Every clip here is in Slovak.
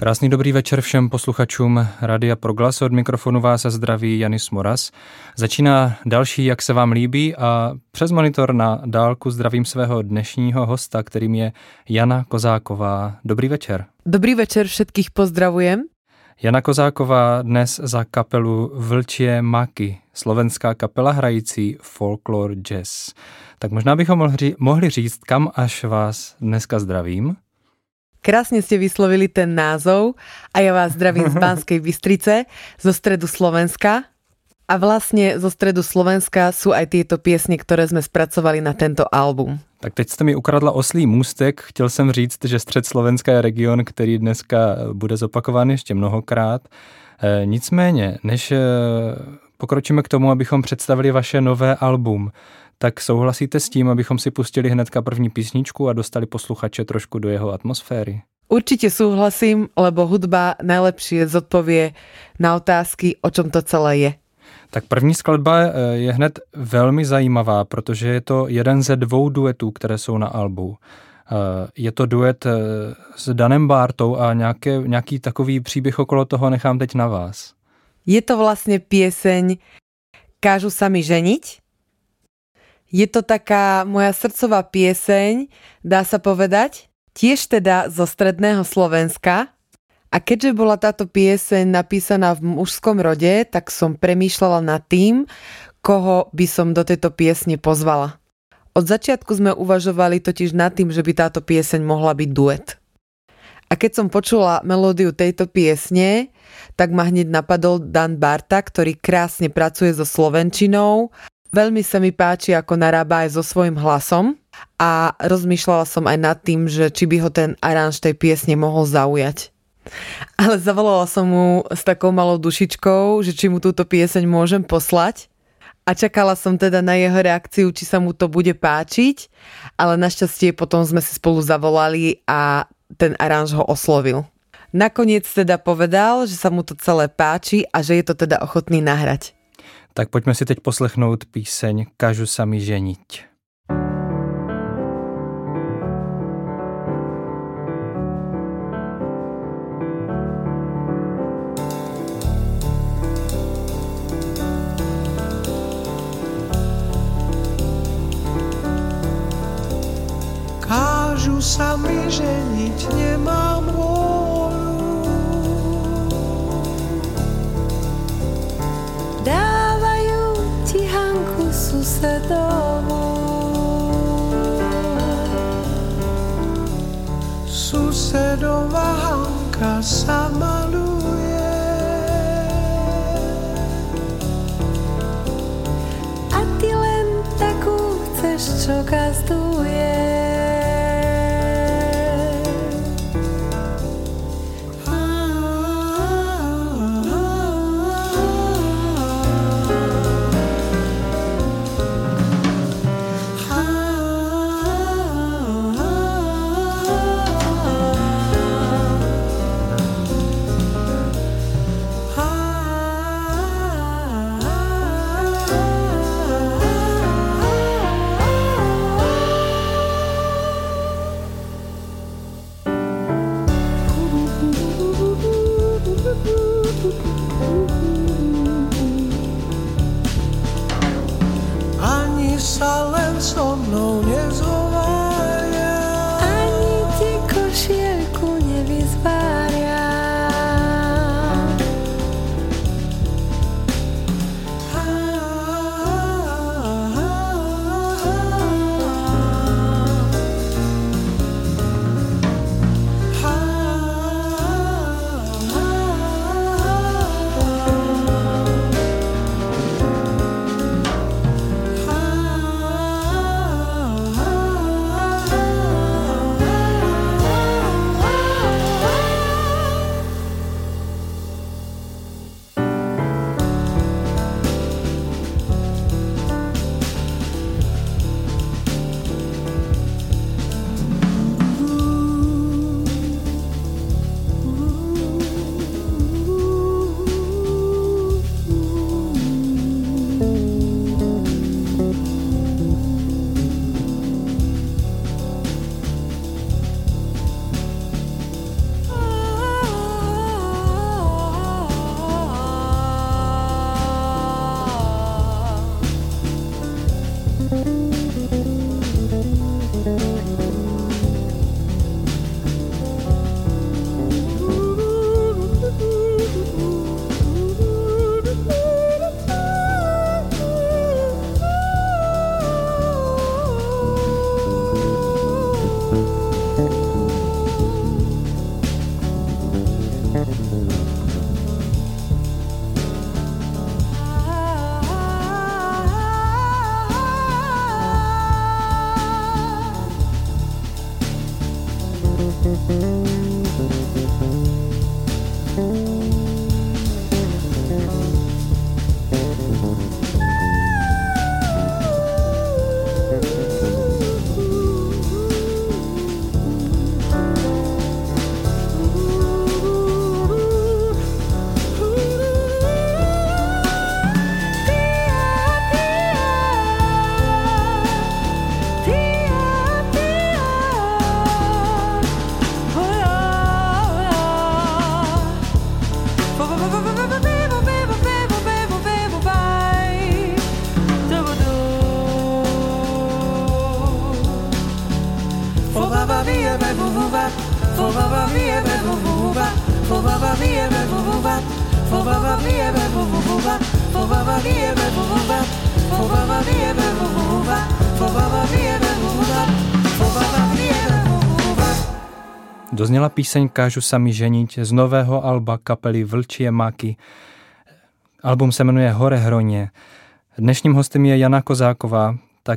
Krásný dobrý večer všem posluchačům Rádia Proglas. Od mikrofonu vás zdraví Janis Moras. Začíná další Jak se vám líbí a přes monitor na dálku zdravím svého dnešního hosta, kterým je Jana Kozáková. Dobrý večer. Dobrý večer, všetkých pozdravujem. Jana Kozáková dnes za kapelu Vlčie maky, slovenská kapela hrající folklore jazz. Tak možná bychom mohli říct, kam až vás dneska zdravím. Krásne ste vyslovili ten názov a ja vás zdravím z Banskej Bystrice, zo stredu Slovenska. A vlastne zo stredu Slovenska sú aj tieto piesne, ktoré sme spracovali na tento album. Tak teď jste mi ukradla oslý můstek. Chtěl jsem říct, že střed Slovenska je region, který dneska bude zopakován ještě mnohokrát. Nicméně, než pokročíme k tomu, abychom představili vaše nové album, tak souhlasíte s tím, abychom si pustili hnedka první písničku a dostali posluchače trošku do jeho atmosféry? Určite súhlasím, lebo hudba najlepšie zodpovie na otázky, o čom to celé je. Tak první skladba je hned velmi zajímavá, protože je to jeden ze dvou duetů, které jsou na albu. Je to duet s Danem Bártou a nějaký takový příběh okolo toho nechám teď na vás. Je to vlastne pieseň Kážu sa mi ženiť. Je to taká moja srdcová pieseň, dá sa povedať, tiež teda zo stredného Slovenska. A keďže bola táto pieseň napísaná v mužskom rode, tak som premýšľala nad tým, koho by som do tejto piesne pozvala. Od začiatku sme uvažovali totiž nad tým, že by táto pieseň mohla byť duet. A keď som počula melódiu tejto piesne, tak ma hneď napadol Dan Bárta, ktorý krásne pracuje so slovenčinou. Veľmi sa mi páči, ako narába aj so svojím hlasom a rozmýšľala som aj nad tým, že či by ho ten aranž tej piesne mohol zaujať. Ale zavolala som mu s takou malou dušičkou, že či mu túto pieseň môžem poslať a čakala som teda na jeho reakciu, či sa mu to bude páčiť, ale našťastie potom sme si spolu zavolali a ten aranž ho oslovil. Nakoniec teda povedal, že sa mu to celé páči a že je to teda ochotný nahrať. Tak pojďme si teď poslechnout píseň Kážu sa mi ženiť. Kážu sa mi ženiť, nemám vôľu. Dávajú ti Hanku susedovú. Susedová Hanka sa maluje. A ty len takú chceš, čo gazduje. Dozněla píseň Kážu sami ženiť z nového alba kapely Vlčie máky. Album se jmenuje Hore hroně. Dnešním hostem je Jana Kozáková, tak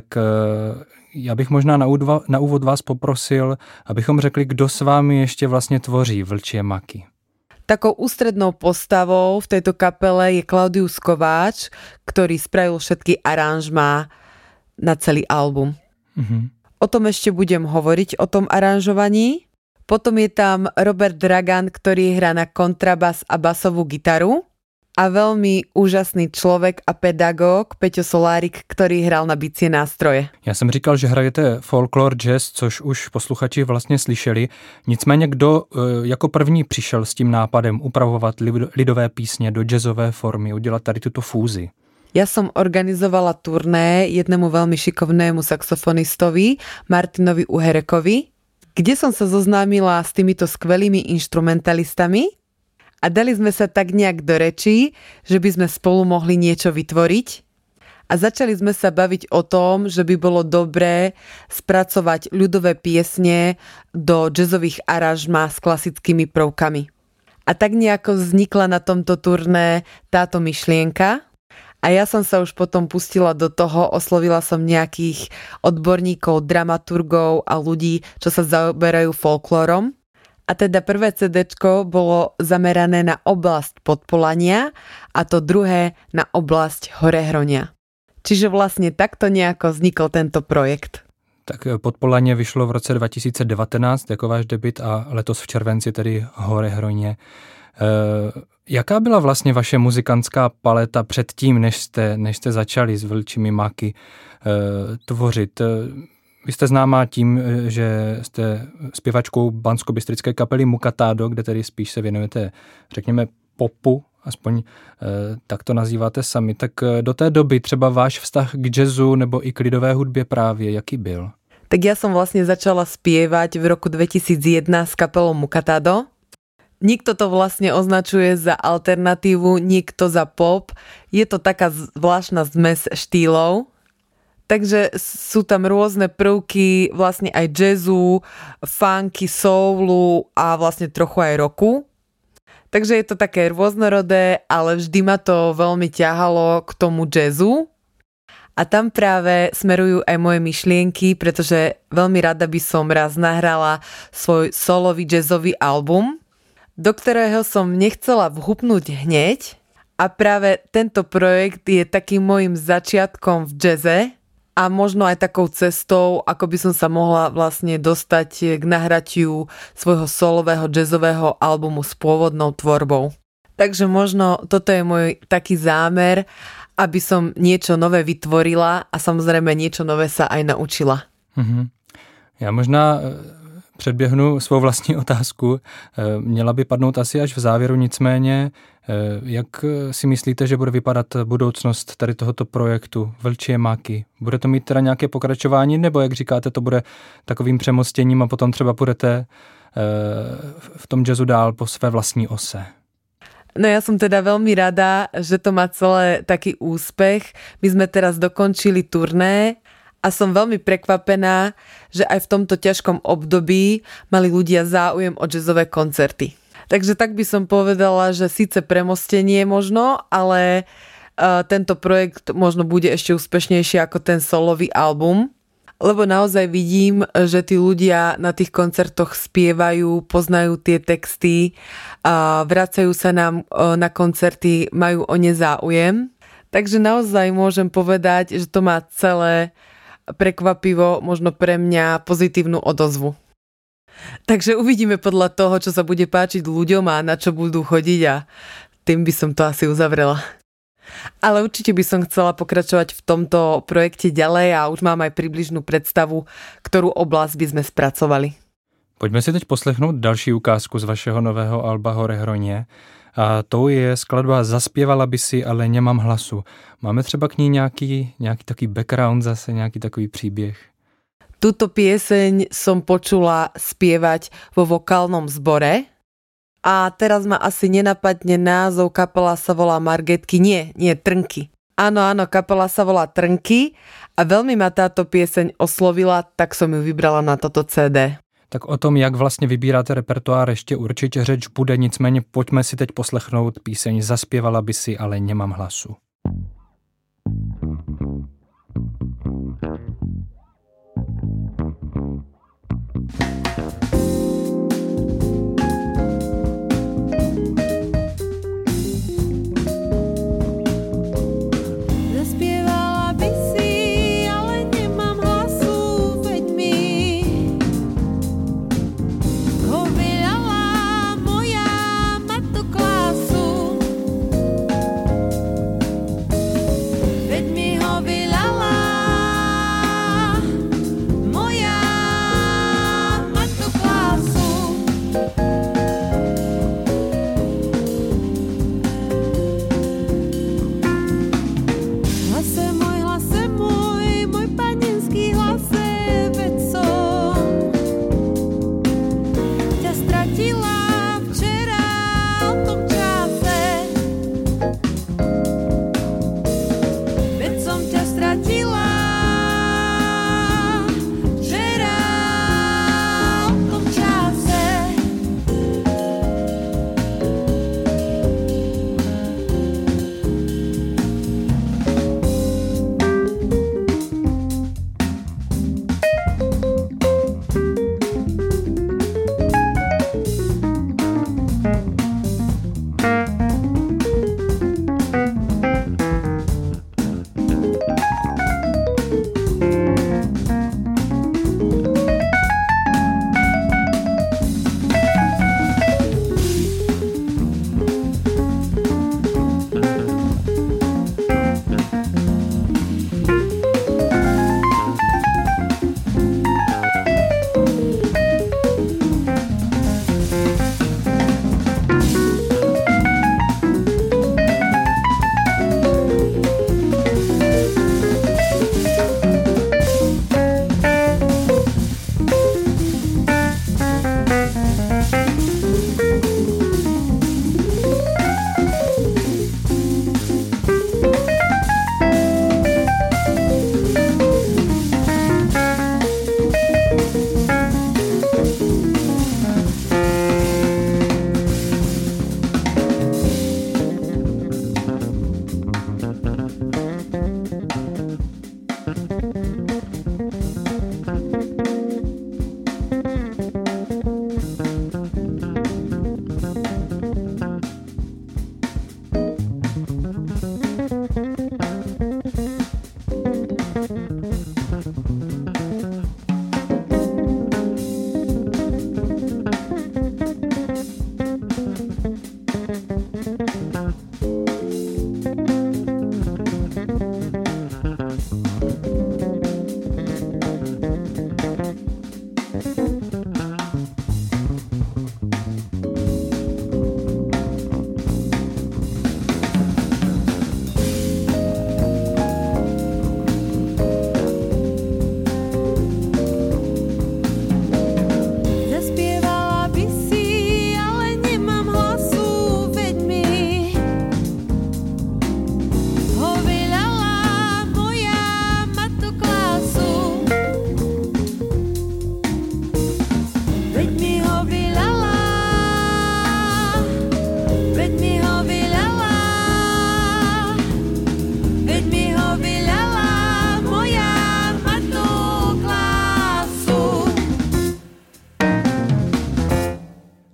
já bych možná na úvod vás poprosil, abychom řekli, kdo s vámi ještě vlastně tvoří Vlčie máky. Takou ústrednou postavou v tejto kapele je Klaudius Kováč, ktorý spravil všetky aranžmá na celý album. O tom ešte budem hovoriť, o tom aranžovaní. Potom je tam Robert Dragan, ktorý hrá na kontrabas a basovú gitaru. A veľmi úžasný človek a pedagóg Peťo Solárik, ktorý hral na bicie nástroje. Já jsem říkal, že hrajete folklor, jazz, což už posluchači vlastně slyšeli. Nicméně kdo jako první přišel s tím nápadem upravovat lidové písně do jazzové formy, udělat tady tuto fúzi? Ja som organizovala turné jednému veľmi šikovnému saxofonistovi Martinovi Uherekovi, kde som sa zoznámila s týmito skvelými inštrumentalistami a dali sme sa tak nejak do rečí, že by sme spolu mohli niečo vytvoriť. A začali sme sa baviť o tom, že by bolo dobré spracovať ľudové piesne do jazzových aranžmá s klasickými prvkami. A tak nejako vznikla na tomto turné táto myšlienka. A ja som sa už potom pustila do toho, oslovila som nejakých odborníkov, dramaturgov a ľudí, čo sa zaoberajú folklórom. A teda prvé CDčko bolo zamerané na oblasť Podpolania a to druhé na oblasť Horehronia. Čiže vlastne takto nejako vznikol tento projekt. Tak Podpolanie vyšlo v roce 2019 jako váš debut a letos v červenci tedy Horehroně. Jaká byla vlastně vaše muzikantská paleta předtím, než jste začali s Vlčími máky tvořit? Vy jste známá tím, že jste zpěvačkou banskobystrické kapely Mukatado, kde tedy spíš se věnujete, řekněme, popu, aspoň tak to nazýváte sami. Tak do té doby třeba váš vztah k jazzu nebo i k lidové hudbě právě, jaký byl? Tak ja som vlastne začala spievať v roku 2001 s kapelou Mukatado. Nikto to vlastne označuje za alternatívu, nikto za pop. Je to taká zvláštna zmes štýlov. Takže sú tam rôzne prvky vlastne aj jazzu, funky, soulu a vlastne trochu aj rocku. Takže je to také rôznorodé, ale vždy ma to veľmi ťahalo k tomu jazzu. A tam práve smerujú aj moje myšlienky, pretože veľmi rada by som raz nahrala svoj solový jazzový album, do ktorého som nechcela vhupnúť hneď. A práve tento projekt je takým môjim začiatkom v jazze a možno aj takou cestou, ako by som sa mohla vlastne dostať k nahratiu svojho solového jazzového albumu s pôvodnou tvorbou. Takže možno toto je môj taký zámer, aby som niečo nové vytvorila a samozrejme niečo nové sa aj naučila. Já možná předběhnu svou vlastní otázku. Měla by padnout asi až v závěru, nicméně jak si myslíte, že bude vypadat budoucnost tady tohoto projektu Vlčie máky? Bude to mít teda nějaké pokračování, nebo jak říkáte, to bude takovým přemostěním a potom třeba budete v tom jazzu dál po své vlastní ose? No ja som teda veľmi rada, že to má celé taký úspech. My sme teraz dokončili turné a som veľmi prekvapená, že aj v tomto ťažkom období mali ľudia záujem o jazzové koncerty. Takže tak by som povedala, že síce premostenie možno, ale tento projekt možno bude ešte úspešnejší ako ten solový album. lebo naozaj vidím, že tí ľudia na tých koncertoch spievajú, poznajú tie texty, vracajú sa nám na koncerty, majú o ne záujem. Takže naozaj môžem povedať, že to má celé prekvapivo, možno pre mňa pozitívnu odozvu. Takže uvidíme podľa toho, čo sa bude páčiť ľuďom a na čo budú chodiť a tým by som to asi uzavrela. Ale určite by som chcela pokračovať v tomto projekte ďalej a už mám aj približnú predstavu, ktorú oblasť by sme spracovali. Pojďme si teď poslechnout další ukázku z vašeho nového alba Hore hroně. A tou je skladba Zaspěvala by si, ale nemám hlasu. Máme třeba k ní nějaký takový background zase, nějaký takový příběh? Túto pieseň som počula spievať vo vokálnom zbore a teraz ma asi nenapadne názov, kapela sa volá Margetky, nie, Trnky. Áno, kapela sa volá Trnky a veľmi ma táto pieseň oslovila, tak som ju vybrala na toto CD. Tak o tom, jak vlastně vybíráte repertoár, ještě určitě řeč bude, nicméně pojďme si teď poslechnout píseň Zaspěvala by si, ale nemám hlasu.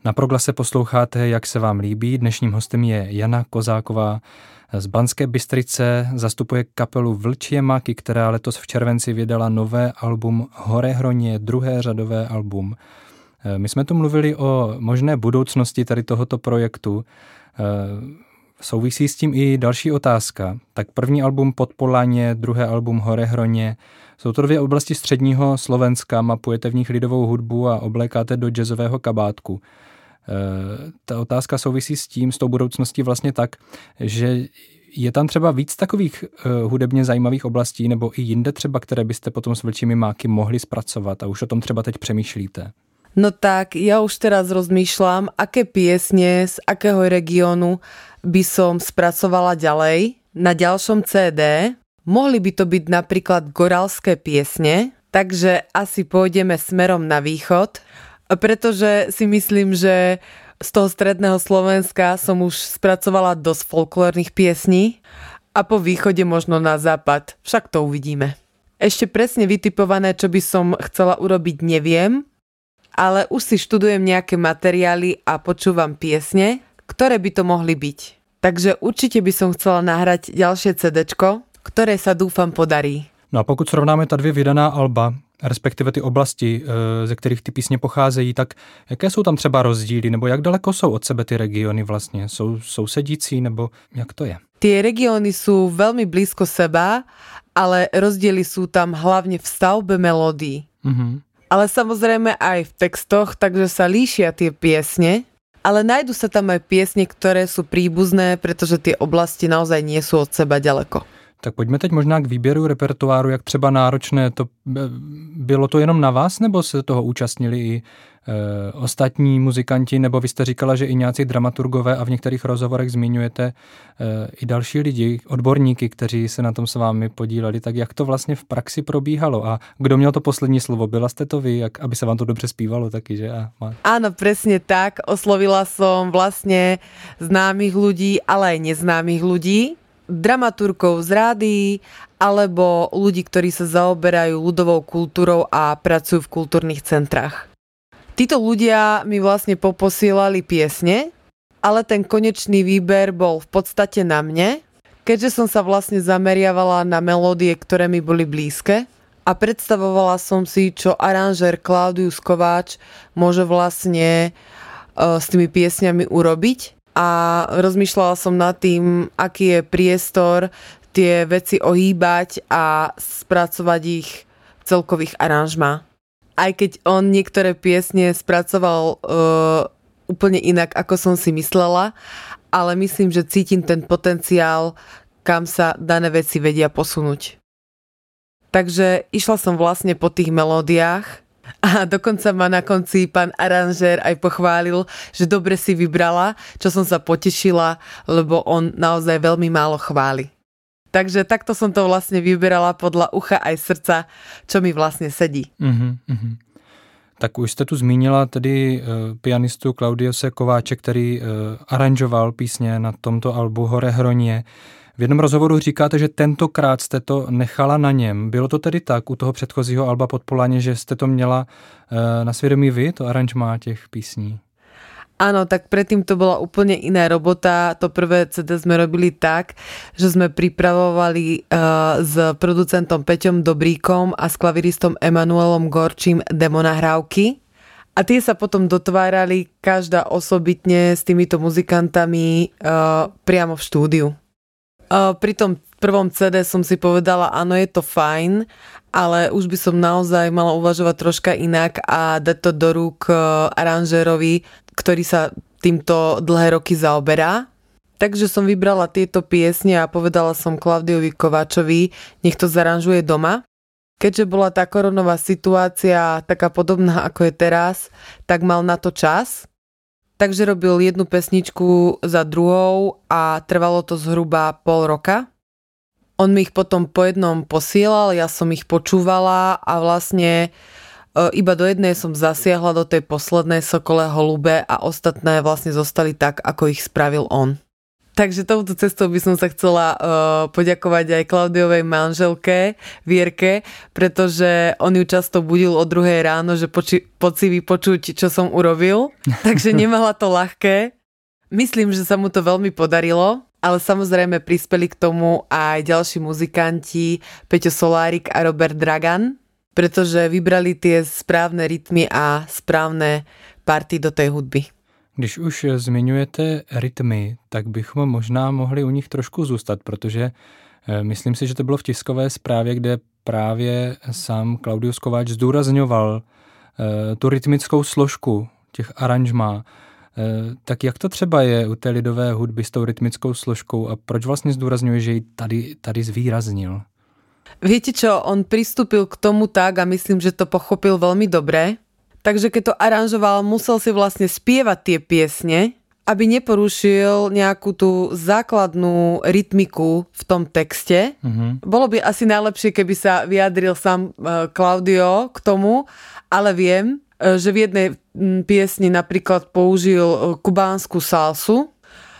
Na Proglase posloucháte, jak se vám líbí. Dnešním hostem je Jana Kozáková z Banské Bystrice. Zastupuje kapelu Vlčie máky, která letos v červenci vydala nové album Horehroně, druhé řadové album. My jsme tu mluvili o možné budoucnosti tady tohoto projektu. Souvisí s tím i další otázka. Tak první album Podpolaně, druhé album Horehroně. Jsou to dvě oblasti středního Slovenska, mapujete v nich lidovou hudbu a oblékáte do jazzového kabátku. Ta otázka souvisí s tím, s tou budoucností vlastně tak, že je tam třeba víc takových hudebně zajímavých oblastí nebo i jinde třeba, které byste potom s Vlčími máky mohli spracovat a už o tom třeba teď přemýšlíte? No tak, ja už teraz rozmýšľam, aké piesne z akého regiónu by som spracovala ďalej. Na ďalšom CD mohli by to byť napríklad goralské piesne, takže asi pôjdeme smerom na východ, pretože si myslím, že z toho stredného Slovenska som už spracovala dosť folklórnych piesní a po východe možno na západ, však to uvidíme. Ešte presne vytipované, čo by som chcela urobiť, neviem, ale už si študujem nejaké materiály a počúvam piesne, ktoré by to mohli byť. Takže určite by som chcela nahrať ďalšie CDčko, ktoré sa dúfam podarí. No a pokud srovnáme ta dvě vydaná alba, respektive ty oblasti, ze kterých ty písně pocházejí, tak jaké jsou tam třeba rozdíly, nebo jak daleko jsou od sebe ty regiony vlastně? Jsou sousedící, nebo jak to je? Tie regióny sú veľmi blízko seba, ale rozdiely sú tam hlavne v stavbe melódií. Ale samozrejme aj v textoch, takže sa líšia tie piesne, ale nájdu sa tam aj piesne, ktoré sú príbuzné, pretože tie oblasti naozaj nie sú od seba ďaleko. Tak pojďme teď možná k výběru repertoáru, jak třeba náročné to bylo to jenom na vás, nebo se toho účastnili i ostatní muzikanti, nebo vy jste říkala, že i nějací dramaturgové a v některých rozhovorech zmiňujete i další lidi, odborníky, kteří se na tom s vámi podíleli, tak jak to vlastně v praxi probíhalo a kdo měl to poslední slovo? Byla jste to vy, aby se vám to dobře zpívalo taky, že? Áno, presne tak. Oslovila som vlastne známych ľudí, ale aj neznámych ľudí, dramaturgov z rádií alebo ľudí, ktorí sa zaoberajú ľudovou kultúrou a pracujú v kultúrnych centrách. Títo ľudia mi vlastne poposielali piesne, ale ten konečný výber bol v podstate na mne, keďže som sa vlastne zameriavala na melódie, ktoré mi boli blízke a predstavovala som si, čo aranžér Klaudius Kováč môže vlastne s tými piesňami urobiť. A rozmýšľala som nad tým, aký je priestor tie veci ohýbať a spracovať ich v celkových aranžmách. Aj keď on niektoré piesne spracoval úplne inak, ako som si myslela, ale myslím, že cítim ten potenciál, kam sa dané veci vedia posunúť. Takže išla som vlastne po tých melódiách a dokonca ma na konci pán aranžér aj pochválil, že dobre si vybrala, čo som sa potešila, lebo on naozaj veľmi málo chváli. Takže takto som to vlastne vyberala podľa ucha aj srdca, čo mi vlastne sedí. Tak už jste tu zmínila tedy pianistu Klaudiuse Kováče, který aranžoval písně na tomto albu Horehroně. V jednom rozhovoru říkáte, že tentokrát jste to nechala na něm. Bylo to tedy tak u toho předchozího alba Podpolaně, že jste to měla na svědomí vy, to aranžmá těch písní? Áno, tak predtým to bola úplne iná robota. To prvé CD sme robili tak, že sme pripravovali s producentom Peťom Dobríkom a s klaviristom Emanuelom Gorčím demonahrávky. A tie sa potom dotvárali každá osobitne s týmito muzikantami priamo v štúdiu. Pri tom prvom CD som si povedala, áno, je to fajn, ale už by som naozaj mala uvažovať troška inak a dať to do rúk aranžérovi, ktorý sa týmto dlhé roky zaoberá. Takže som vybrala tieto piesne a povedala som Klaudiovi Kováčovi, nech to zaranžuje doma. Keďže bola tá koronová situácia taká podobná ako je teraz, tak mal na to čas. Takže robil jednu pesničku za druhou a trvalo to zhruba pol roka. On mi ich potom po jednom posielal, ja som ich počúvala a vlastne iba do jednej som zasiahla, do tej poslednej Sokole holube a ostatné vlastne zostali tak, ako ich spravil on. Takže touto cestou by som sa chcela poďakovať aj Klaudiovej manželke Vierke, pretože on ju často budil o 2:00 ráno, že poď si vypočuť, čo som urobil. Takže nemala to ľahké. Myslím, že sa mu to veľmi podarilo, ale samozrejme prispeli k tomu aj ďalší muzikanti Peťo Solárik a Robert Dragan, pretože vybrali tie správne rytmy a správne party do tej hudby. Když už zmiňujete rytmy, tak bychom možná mohli u nich trošku zůstat, protože myslím si, že to bylo v tiskové zprávě, kde právě sám Klaudius Kováč zdůrazňoval tu rytmickou složku těch aranžmá. Tak jak to třeba je u té lidové hudby s tou rytmickou složkou a proč vlastně zdůrazňuje, že ji tady zvýraznil? Viete čo, on pristúpil k tomu tak a myslím, že to pochopil veľmi dobre. Takže keď to aranžoval, musel si vlastne spievať tie piesne, aby neporušil nejakú tú základnú rytmiku v tom texte. Bolo by asi najlepšie, keby sa vyjadril sám Klaudio k tomu, ale viem, že v jednej piesni napríklad použil kubánsku salsu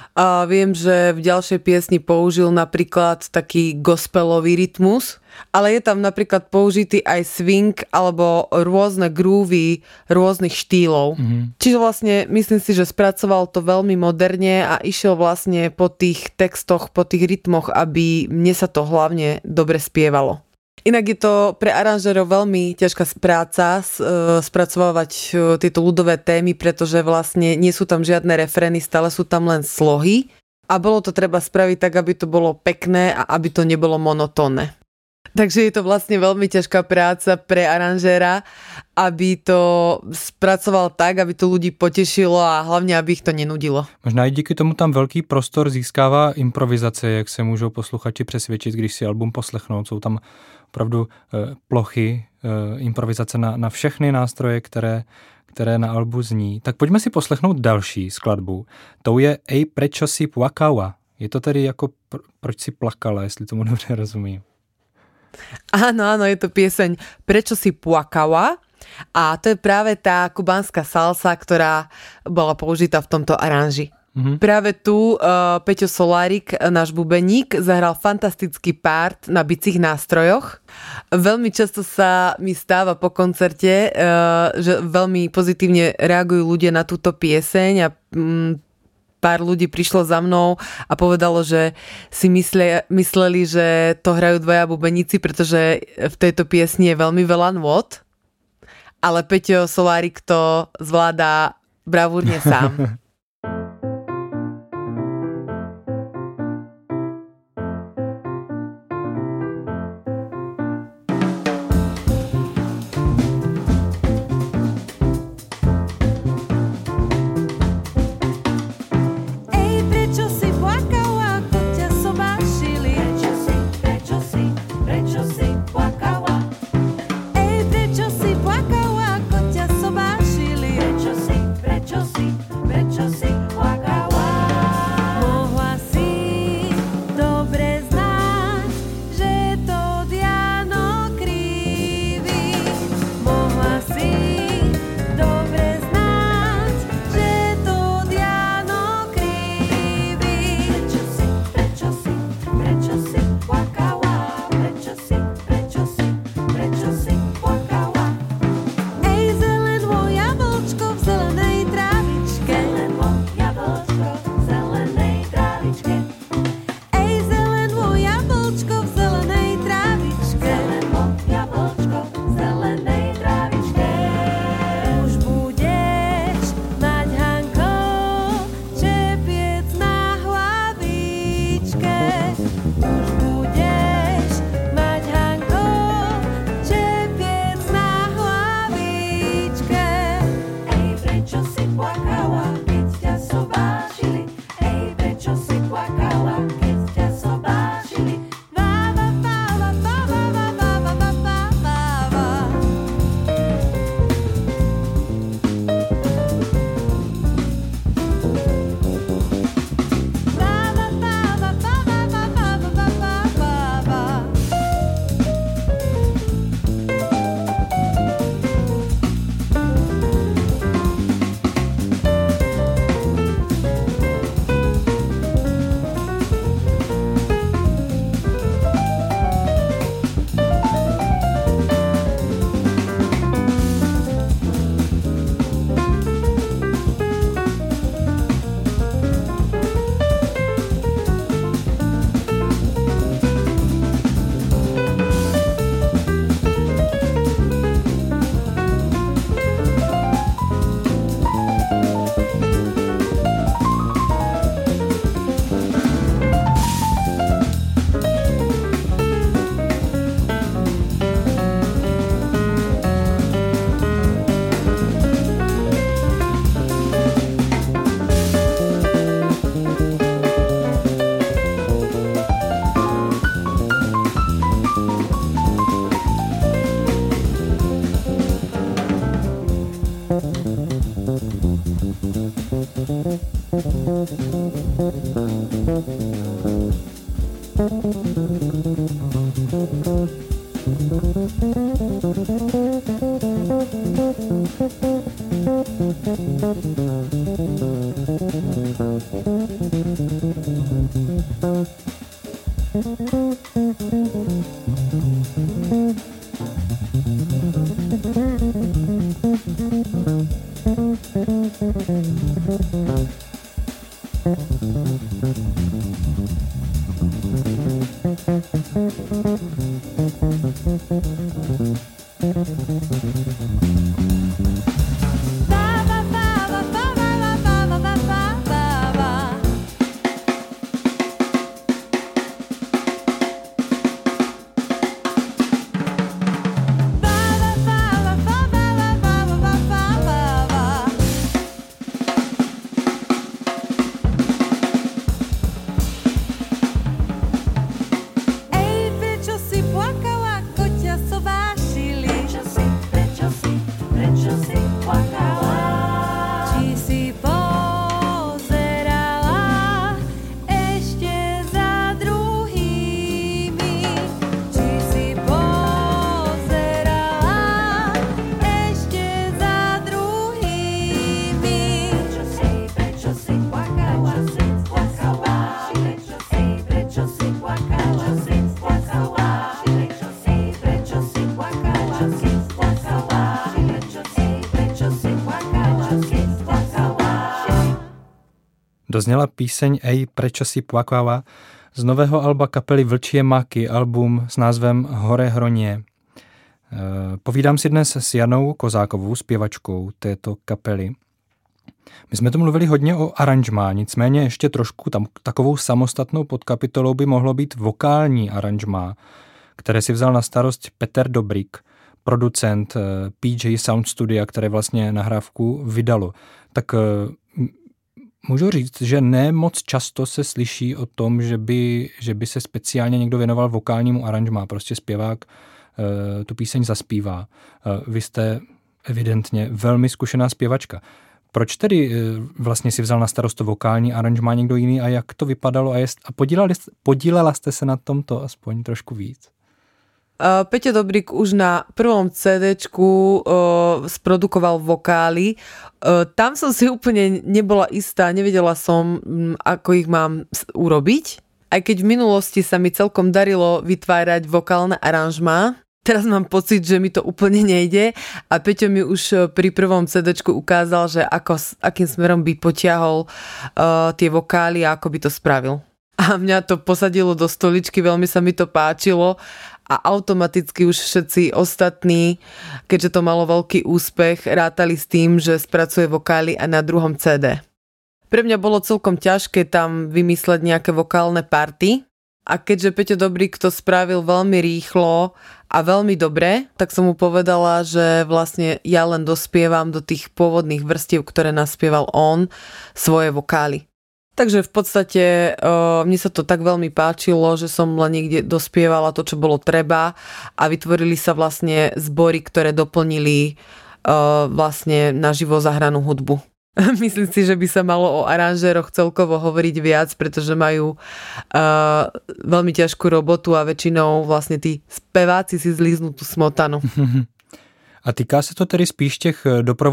a viem, že v ďalšej piesni použil napríklad taký gospelový rytmus, ale je tam napríklad použitý aj swing alebo rôzne groovy rôznych štýlov. Čiže vlastne myslím si, že spracoval to veľmi moderne a išiel vlastne po tých textoch, po tých rytmoch, aby mne sa to hlavne dobre spievalo. Inak je to pre aranžérov veľmi ťažká práca spracovávať tieto ľudové témy, pretože vlastne nie sú tam žiadne refrény, stále sú tam len slohy a bolo to treba spraviť tak, aby to bolo pekné a aby to nebolo monotónne. Takže je to vlastne veľmi ťažká práca pre aranžéra, aby to spracoval tak, aby to ľudí potešilo a hlavně, aby ich to nenudilo. Možná i díky tomu tam velký prostor získává improvizace, jak se můžou posluchači přesvědčit, když si album poslechnou. Jsou tam opravdu plochy, improvizace na všechny nástroje, které na albu zní. Tak pojďme si poslechnout další skladbu. Tou je Ej prečo si plakala. Je to tedy jako proč si plakala, jestli tomu dobře rozumím. Áno, je to pieseň Prečo si plakala a to je práve tá kubánska salsa, ktorá bola použitá v tomto aranži. Práve tu Peťo Solárik, náš bubeník, zahral fantastický part na bicích nástrojoch. Veľmi často sa mi stáva po koncerte, že veľmi pozitívne reagujú ľudia na túto pieseň a pár ľudí prišlo za mnou a povedalo, že si mysleli, že to hrajú dvaja bubeníci, pretože v tejto piesni je veľmi veľa nôt, ale Peťo Solárik to zvládá bravúrne sám. Prečo Dozněla píseň Ej, prečo si plakala z nového alba kapely Vlčie maky, album s názvem Hore hronie. Povídám si dnes s Janou Kozákovou, zpěvačkou této kapely. My jsme tu mluvili hodně o aranžmá, nicméně ještě trošku takovou samostatnou podkapitolou by mohlo být vokální aranžmá, které si vzal na starost Peter Dobrik, producent PJ Sound Studia, které vlastně nahrávku vydalo. Tak můžu říct, že ne moc často se slyší o tom, že by se speciálně někdo věnoval vokálnímu aranžmá, prostě zpěvák tu píseň zaspívá. Vy jste evidentně velmi zkušená zpěvačka. Proč tedy vlastně si vzal na starost to vokální aranžmá někdo jiný a jak to vypadalo a podílela jste se na tomto aspoň trošku víc? Peťo Dobrik už na prvom CDčku sprodukoval vokály. Tam som si úplne nebola istá, nevedela som, ako ich mám urobiť. Aj keď v minulosti sa mi celkom darilo vytvárať vokálne aranžmá, teraz mám pocit, že mi to úplne nejde a Peťo mi už pri prvom CDčku ukázal, že akým smerom by potiahol tie vokály a ako by to spravil. A mňa to posadilo do stoličky, veľmi sa mi to páčilo a automaticky už všetci ostatní, keďže to malo veľký úspech, rátali s tým, že spracuje vokály aj na druhom CD. Pre mňa bolo celkom ťažké tam vymysleť nejaké vokálne party a keďže Peťo Dobrik to spravil veľmi rýchlo a veľmi dobre, tak som mu povedala, že vlastne ja len dospievam do tých pôvodných vrstiev, ktoré naspieval on, svoje vokály. Takže v podstate mne sa to tak veľmi páčilo, že som len niekde dospievala to, čo bolo treba a vytvorili sa vlastne zbory, ktoré doplnili vlastne naživo zahranú hudbu. Myslím si, že by sa malo o aranžéroch celkovo hovoriť viac, pretože majú veľmi ťažkú robotu a väčšinou vlastne tí speváci si zlíznú tú smotanu. A týká se to tedy spíš těch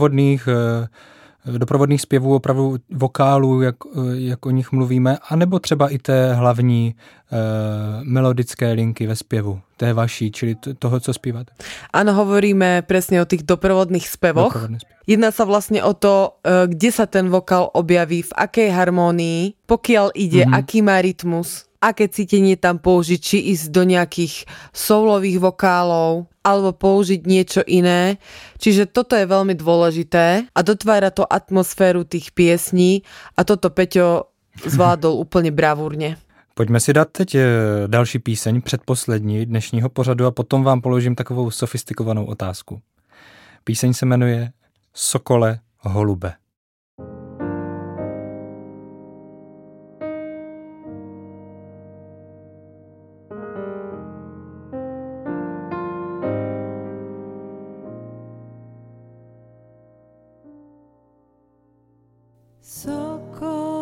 doprovodných zpěvů, opravdu vokálů, jak o nich mluvíme, anebo třeba i té hlavní melodické linky ve zpěvu, té vaší, čili toho, co zpíváte? Áno, hovoríme presne o tých doprovodných spevoch. Jedná sa vlastne o to, kde sa ten vokál objaví, v akej harmónii, pokiaľ ide, aký má rytmus, aké cítenie tam použiť, či ísť do nejakých soulových vokálov, alebo použiť niečo iné. Čiže toto je veľmi dôležité a dotvára to atmosféru tých piesní a toto Peťo zvládol úplne bravúrne. Pojďme si dát teď další píseň, předposlední dnešního pořadu a potom vám položím takovou sofistikovanou otázku. Píseň se jmenuje Sokole holube. Sokole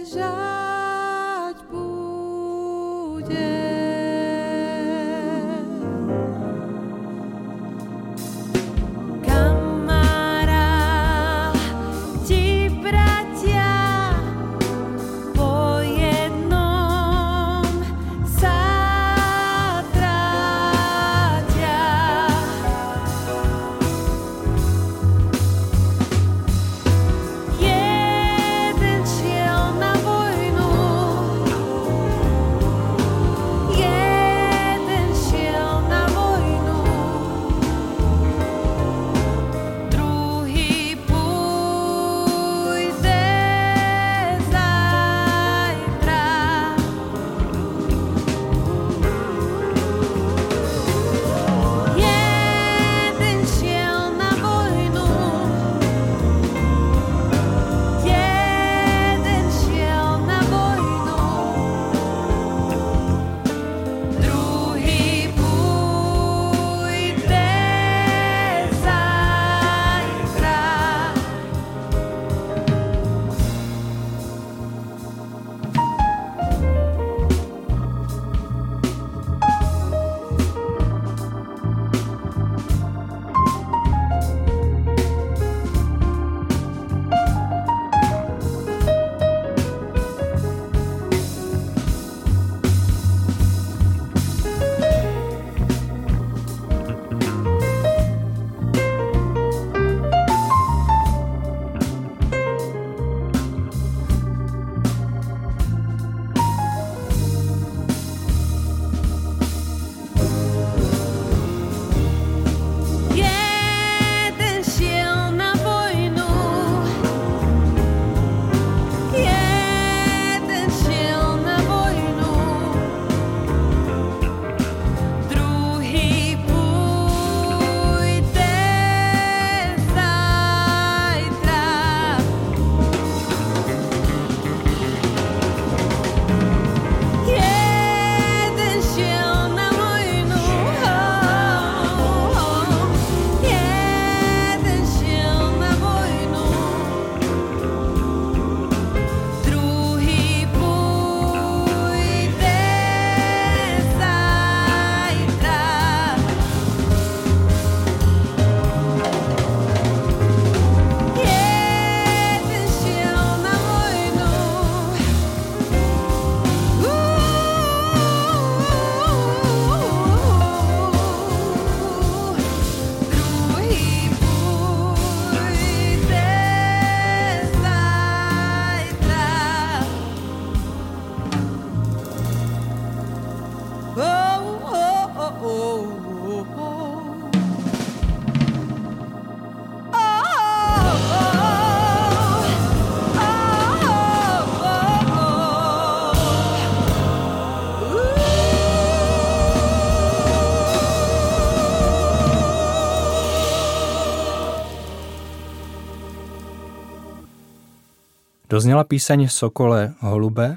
ležať bude. Dozněla píseň Sokole holube.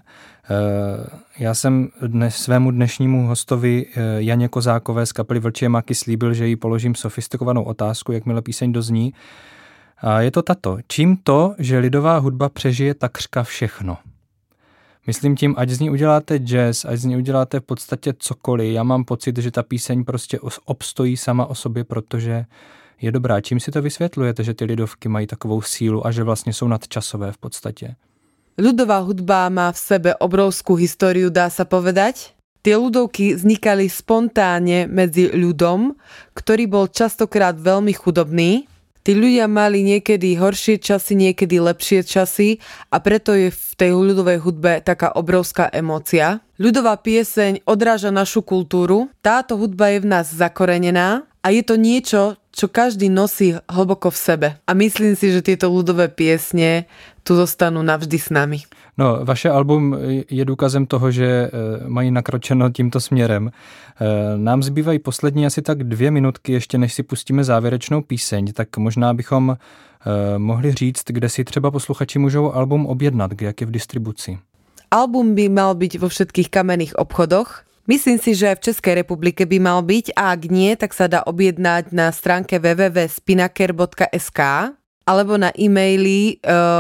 Já jsem svému dnešnímu hostovi Janě Kozákové z kapely Vlčie máky slíbil, že jí položím sofistikovanou otázku, jakmile píseň dozní. A je to tato. Čím to, že lidová hudba přežije takřka všechno? Myslím tím, ať z ní uděláte jazz, ať z ní uděláte v podstatě cokoliv. Já mám pocit, že ta píseň prostě obstojí sama o sobě, protože je dobrá. Čím si to vysvětlujete, že ty lidovky mají takovou sílu a že vlastně jsou nadčasové v podstatě? Ľudová hudba má v sebe obrovskú históriu, dá sa povedať. Tie ľudovky vznikali spontánne medzi ľudom, ktorý bol častokrát veľmi chudobný. Tí ľudia mali niekedy horšie časy, niekedy lepšie časy a preto je v tej ľudovej hudbe taká obrovská emócia. Ľudová pieseň odráža našu kultúru. Táto hudba je v nás zakorenená a je to niečo, čo každý nosí hlboko v sebe. A myslím si, že tieto ľudové piesne tu zostanú navždy s nami. No, vaše album je důkazem toho, že mají nakročeno tímto směrem. Nám zbývají poslední asi tak 2 minutky, ještě než si pustíme závěrečnou píseň, tak možná bychom mohli říct, kde si třeba posluchači můžou album objednat, jak je v distribuci. Album by mal byť vo všetkých kamenných obchodoch. Myslím si, že aj v Českej republike by mal byť a ak nie, tak sa dá objednať na stránke www.spinnaker.sk. alebo na e-maili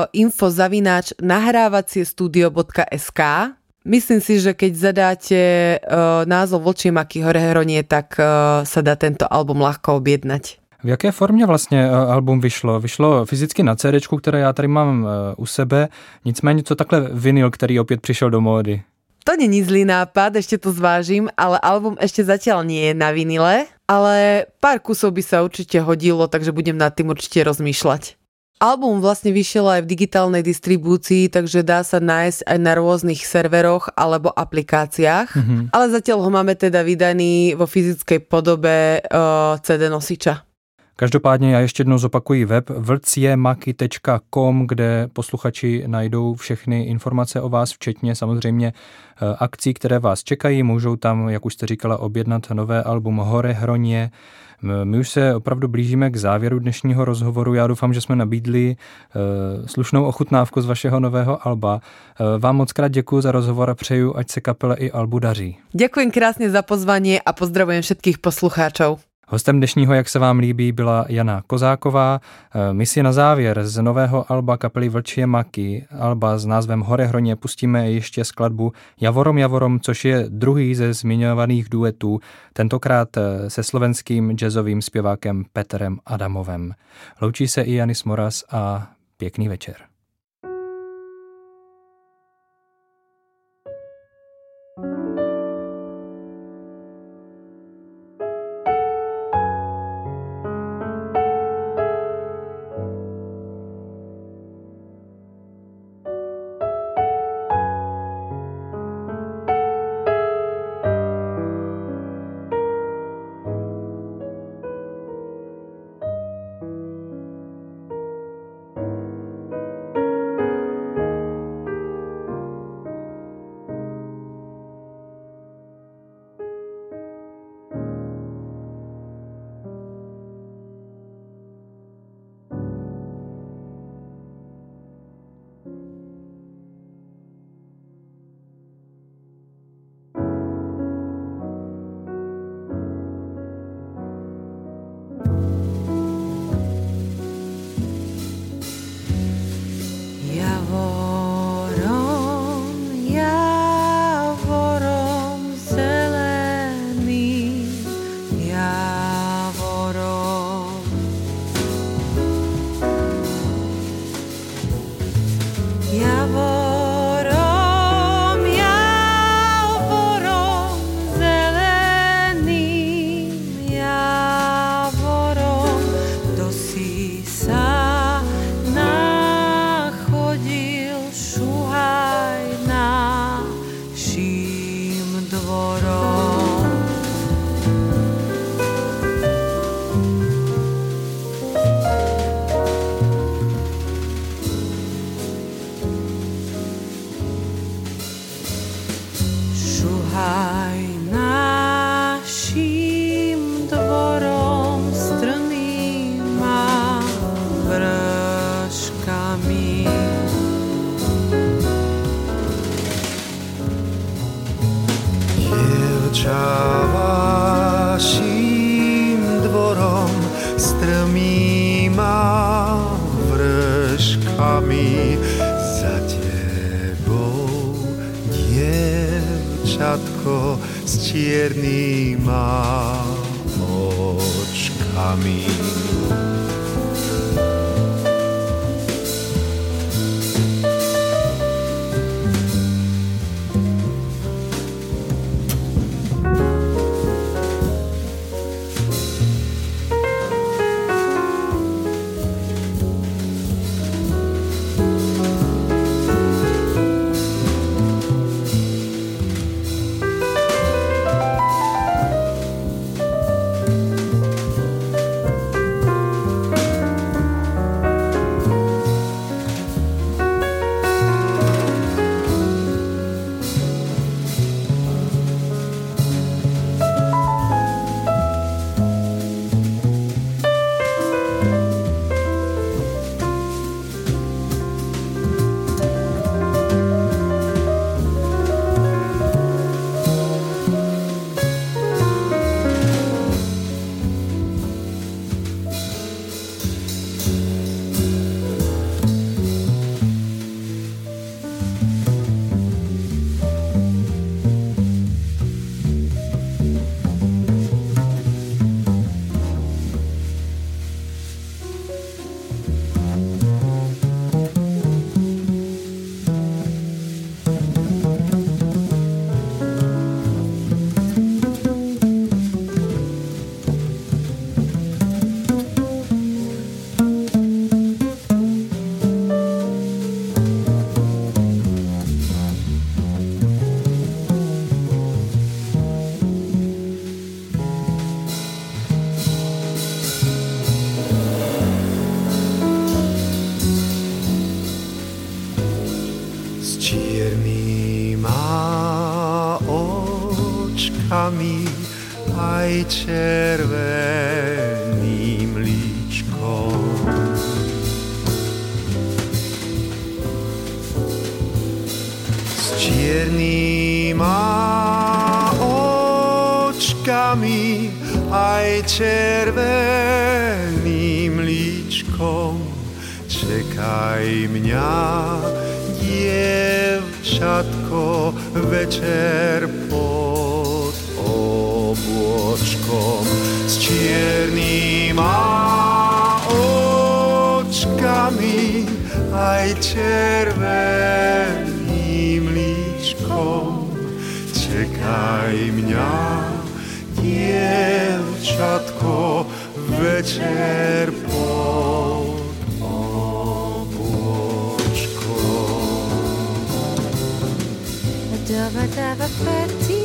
info@nahrávaciestudio.sk. Myslím si, že keď zadáte názov Vlčie maky Hore Hronie, tak sa dá tento album ľahko objednať. V jaké formě vlastně album vyšlo? Vyšlo fyzicky na CDčku, které já tady mám u sebe, nicméně co takhle vinyl, který opět přišel do módy? To není zlý nápad, ešte to zvážim, ale album ešte zatiaľ nie je na vinile, ale pár kusov by sa určite hodilo, takže budem nad tým určite rozmýšľať. Album vlastne vyšiel aj v digitálnej distribúcii, takže dá sa nájsť aj na rôznych serveroch alebo aplikáciách, ale zatiaľ ho máme teda vydaný vo fyzickej podobe CD nosiča. Každopádně já ještě jednou zopakuji web vlciemaky.com, kde posluchači najdou všechny informace o vás, včetně samozřejmě akcí, které vás čekají. Můžou tam, jak už jste říkala, objednat nové album Hore Hronie. My už se opravdu blížíme k závěru dnešního rozhovoru. Já doufám, že jsme nabídli slušnou ochutnávku z vašeho nového alba. Vám moc krát děkuju za rozhovor a přeju, ať se kapele i albu daří. Ďakujem krásne za pozvanie a pozdravujem všetkých poslucháčov. Hostem dnešního Jak se vám líbí byla Jana Kozáková. My si na závěr z nového alba kapely Vlčie maky, alba s názvem Hore Hronie, pustíme ještě skladbu Javorom Javorom, což je druhý ze zmiňovaných duetů, tentokrát se slovenským jazzovým zpěvákem Petrem Adamovem. Loučí se i Janis Moras a pěkný večer. S čiernýma očkami. čiernyma očkami aj červeným líčkom. S čiernyma očkami aj červeným líčkom. Čekaj mňa, dievčatko, večer pod obôčkom. S čiernyma očkami aj červeným líčkom. Čekaj mňa, dievčatko, večer pod obôčkom. Dava dava fatti